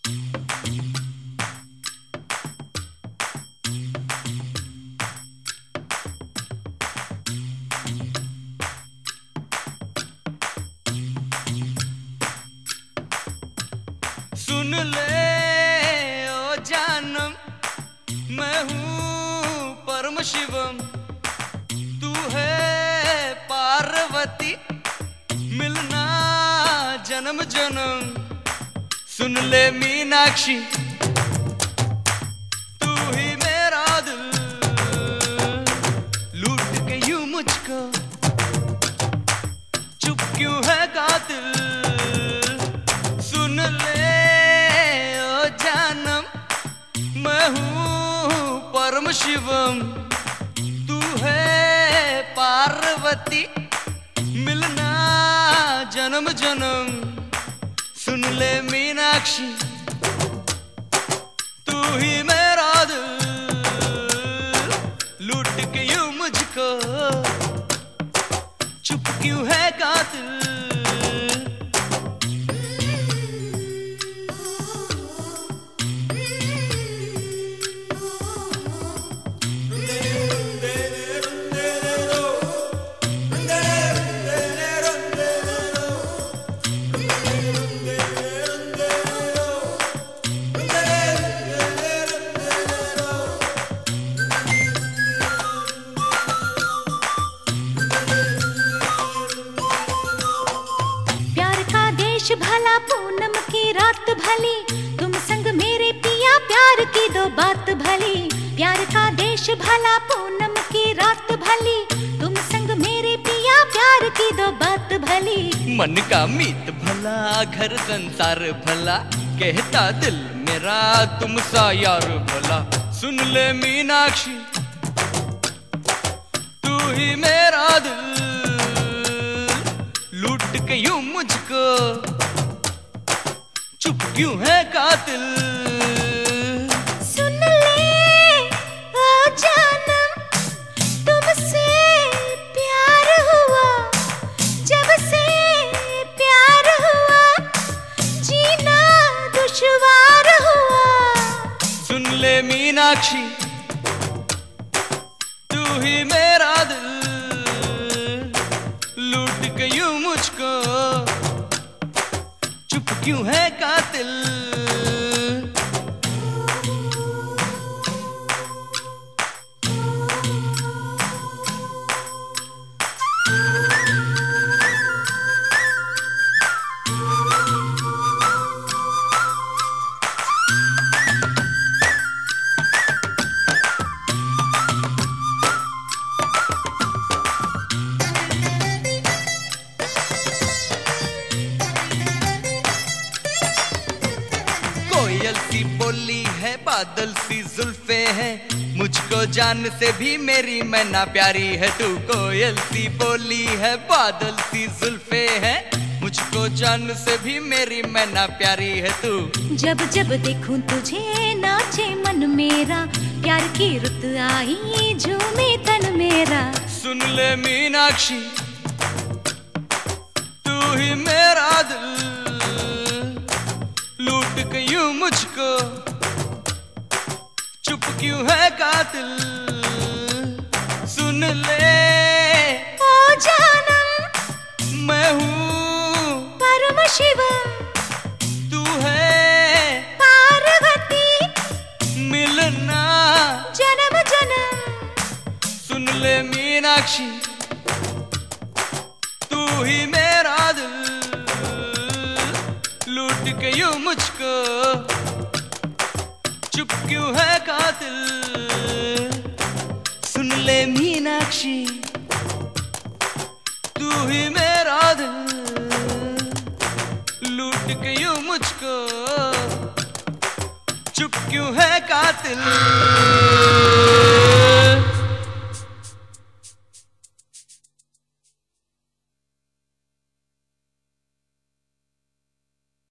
सुन ले ओ जानम, मैं हूँ परम शिवम, तू है पार्वती, मिलना जन्म जन्म। सुन ले मीनाक्षी, तू ही मेरा दिल, लूट के यूं मुझको, चुप क्यों है कातिल। सुन ले ओ जानम, मैं हूँ परम शिवम, तू है पार्वती, मिलना जन्म जन्म। सुन ले मीनाक्षी, तू ही मेरा दिल, लूट के यूं मुझको, चुप क्यों है कातिल। भला पूनम की रात भली, तुम संग मेरे पिया प्यार की दो बात भली। प्यार का देश भला पूनम की रात भली, तुम संग मेरे पिया प्यार की दो बात भली। मन का मीत भला, घर संसार भला, कहता दिल मेरा तुम सा यार भला। सुन ले मीनाक्षी, तू ही मेरा दिल, लूट के यूं मुझको, चुप क्यों है कातिल। सुन ले ओ जानम, तुमसे प्यार हुआ, जब से प्यार हुआ, जीना दुश्वार हुआ। सुन ले मीनाक्षी, तू ही मेरा दिल, लूट के यूं मुझको, चुप क्यों है कातिल। कोयल सी बोली है, बादल सी जुल्फे हैं, मुझको जान से भी मेरी मैना प्यारी है तू। कोयल सी बोली है, बादल सी जुल्फे हैं, मुझको जान से भी मेरी मैना प्यारी है तू। जब जब देखूं तुझे नाचे मन मेरा, प्यार की रुत आई झूमे तन मेरा। सुन ले मीनाक्षी, तू ही मेरा दिल, लूट के यूं मुझको, चुप क्यों है कातिल। सुन ले ओ जानम, मैं हूँ परम शिवम, तू है पार्वती, मिलना जन्म जन्म। सुन ले मीनाक्षी, तू ही मेरा दिल, लूट के यूं मुझको, चुप क्यों है कातिल। सुन ले मीनाक्षी, तू ही मेरा दिल, लूट के यूं मुझको, चुप क्यों है कातिल।